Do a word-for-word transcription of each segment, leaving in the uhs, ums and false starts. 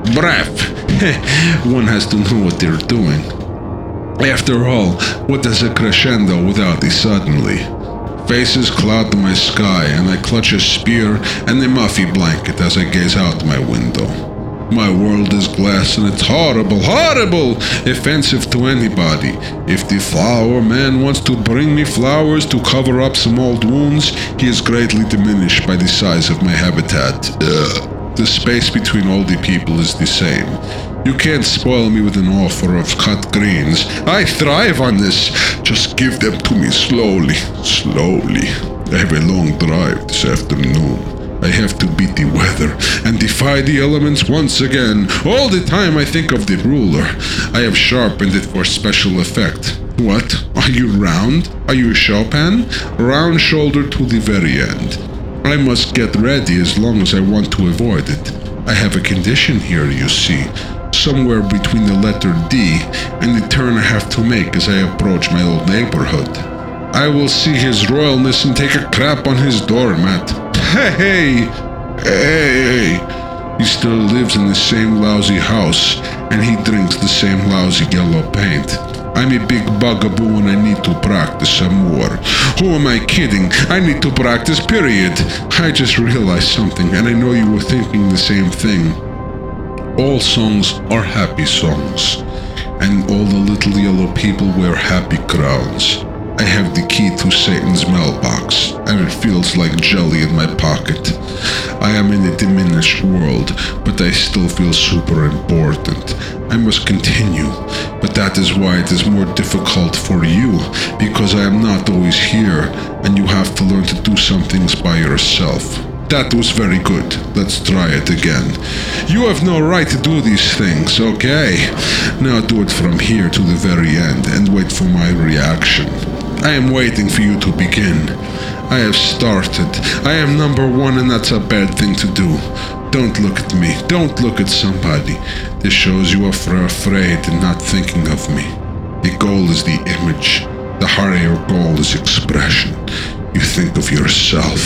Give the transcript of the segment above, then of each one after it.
Breath. One has to know what they're doing. After all, what is a crescendo without a suddenly? Faces cloud my sky, and I clutch a spear and a muffy blanket as I gaze out my window. My world is glass and it's horrible, horrible, offensive to anybody. If the flower man wants to bring me flowers to cover up some old wounds, he is greatly diminished by the size of my habitat. Ugh. The space between all the people is the same. You can't spoil me with an offer of cut greens. I thrive on this. Just give them to me slowly, slowly. I have a long drive this afternoon. I have to beat the weather and defy the elements once again. All the time I think of the ruler. I have sharpened it for special effect. What? Are you round? Are you Chopin? Round shoulder to the very end. I must get ready as long as I want to avoid it. I have a condition here, you see. Somewhere between the letter D and the turn I have to make as I approach my old neighborhood. I will see his royalness and take a crap on his doormat. Hey, hey, hey. He still lives in the same lousy house, and he drinks the same lousy yellow paint. I'm a big bugaboo and I need to practice some more. Who am I kidding? I need to practice, period. I just realized something, and I know you were thinking the same thing. All songs are happy songs, and all the little yellow people wear happy crowns. I have the key to Satan's mailbox, and it feels like jelly in my pocket. I am in a diminished world, but I still feel super important. I must continue, but that is why it is more difficult for you, because I am not always here, and you have to learn to do some things by yourself. That was very good. Let's try it again. You have no right to do these things, okay? Now do it from here to the very end and wait for my reaction. I am waiting for you to begin. I have started. I am number one, and that's a bad thing to do. Don't look at me. Don't look at somebody. This shows you are afraid and not thinking of me. The goal is the image. The higher goal is expression. You think of yourself.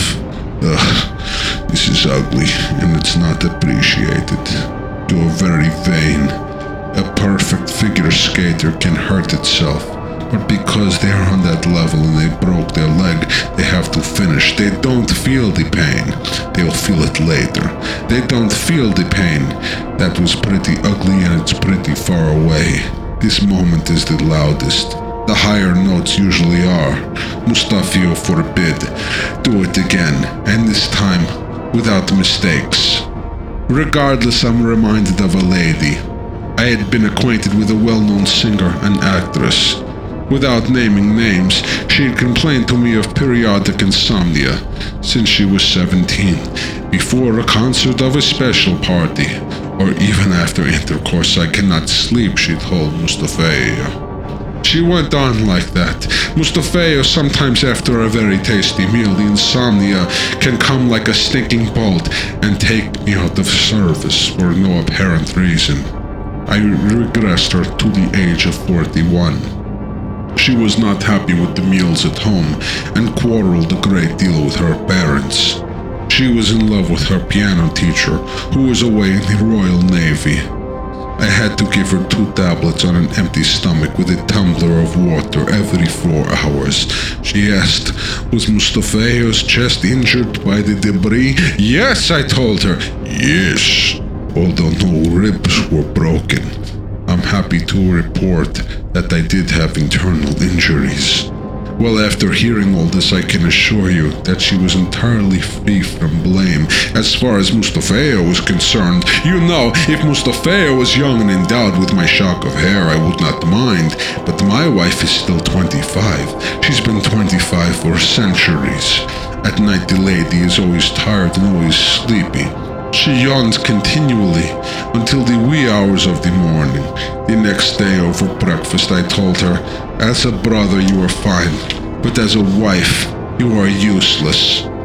Ugh, this is ugly, and it's not appreciated. You are very vain. A perfect figure skater can hurt itself. But because they are on that level and they broke their leg, they have to finish. They don't feel the pain. They'll feel it later. They don't feel the pain. That was pretty ugly and it's pretty far away. This moment is the loudest. The higher notes usually are. Mustafio forbid. Do it again, and this time without mistakes. Regardless, I'm reminded of a lady. I had been acquainted with a well-known singer and actress. Without naming names, she had complained to me of periodic insomnia since she was seventeen, before a concert of a special party, or even after intercourse. I cannot sleep, she told Mustafeo. She went on like that. Mustafeo, sometimes after a very tasty meal, the insomnia can come like a stinking bolt and take me out of service for no apparent reason. I regressed her to the age of forty-one. She was not happy with the meals at home and quarreled a great deal with her parents. She was in love with her piano teacher, who was away in the Royal Navy. I had to give her two tablets on an empty stomach with a tumbler of water every four hours. She asked, was Mustafeo's chest injured by the debris? Yes, I told her. Yes, although no ribs were broken. I'm happy to report that I did have internal injuries. Well, after hearing all this, I can assure you that she was entirely free from blame. As far as Mustafeo was concerned, you know, if Mustafeo was young and endowed with my shock of hair, I would not mind. But my wife is still twenty-five. She's been twenty-five for centuries. At night, the lady is always tired and always sleepy. She yawns continually until the wee hours of the morning. The next day over breakfast I told her, as a brother you are fine, but as a wife you are useless.